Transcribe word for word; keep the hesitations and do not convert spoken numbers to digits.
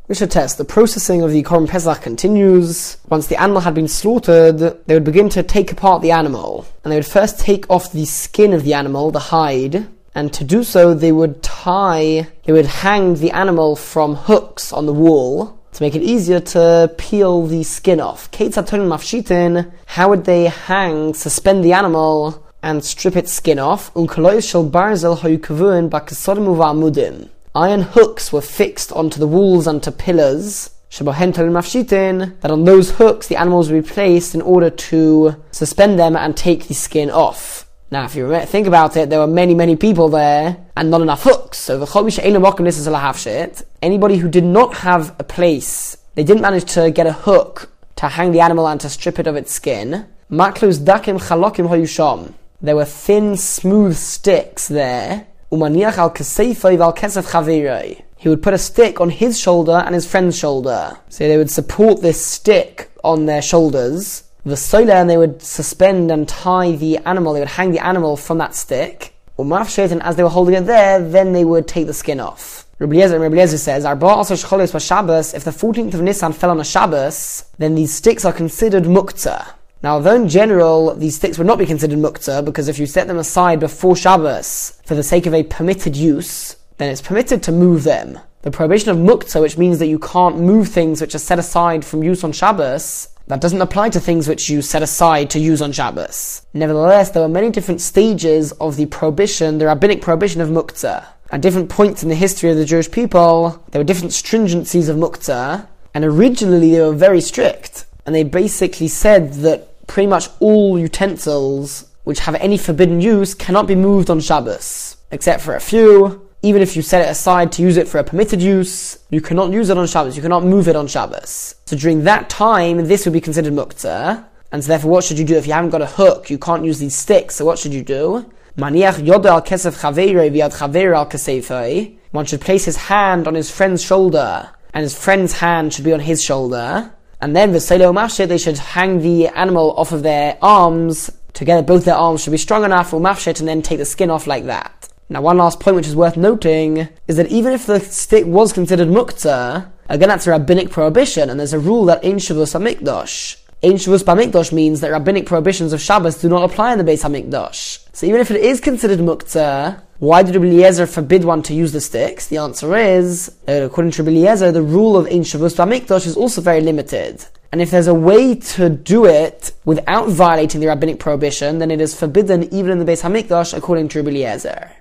We should test. The processing of the Korban Pesach continues. Once the animal had been slaughtered, they would begin to take apart the animal. And they would first take off the skin of the animal, the hide, and to do so they would tie, they would hang the animal from hooks on the wall to make it easier to peel the skin off. How would they hang, suspend the animal, and strip its skin off? Iron hooks were fixed onto the walls and to pillars, that on those hooks the animals would be placed in order to suspend them and take the skin off. Now, if you think about it, there were many, many people there and not enough hooks. So, anybody who did not have a place, they didn't manage to get a hook to hang the animal and to strip it of its skin. There were thin, smooth sticks there. He would put a stick on his shoulder and his friend's shoulder. So they would support this stick on their shoulders. The sola, and they would suspend and tie the animal, they would hang the animal from that stick. And as they were holding it there, then they would take the skin off. Rabbi Eliezer, Rabbi Eliezer says, if the fourteenth of Nisan fell on a Shabbos, then these sticks are considered muktzah. Now, although in general, these sticks would not be considered muktzah, because if you set them aside before Shabbos for the sake of a permitted use, then it's permitted to move them. The prohibition of muktzah, which means that you can't move things which are set aside from use on Shabbos, that doesn't apply to things which you set aside to use on Shabbos. Nevertheless, there were many different stages of the prohibition, the rabbinic prohibition of muktzah. At different points in the history of the Jewish people, there were different stringencies of muktzah, and originally they were very strict. And they basically said that pretty much all utensils which have any forbidden use cannot be moved on Shabbos, except for a few. Even if you set it aside to use it for a permitted use, you cannot use it on Shabbos, you cannot move it on Shabbos. So during that time, this would be considered muktzah, and so therefore what should you do? If you haven't got a hook, you can't use these sticks, so what should you do? One should place his hand on his friend's shoulder, and his friend's hand should be on his shoulder, and then v'seilo mafshet, they should hang the animal off of their arms, together both their arms should be strong enough, or mafshet, and then take the skin off like that. Now, one last point which is worth noting is that even if the stick was considered muktzah, again that's a rabbinic prohibition, and there's a rule that ein shavus hamikdash. Ein shavus b'hamikdash means that rabbinic prohibitions of Shabbos do not apply in the Beis Hamikdash. So even if it is considered muktzah, why did Rabbi Eliezer forbid one to use the sticks? The answer is, according to Rabbi Eliezer, the rule of ein shavus b'hamikdash is also very limited. And if there's a way to do it without violating the rabbinic prohibition, then it is forbidden even in the Beis Hamikdash, according to Rabbi Eliezer.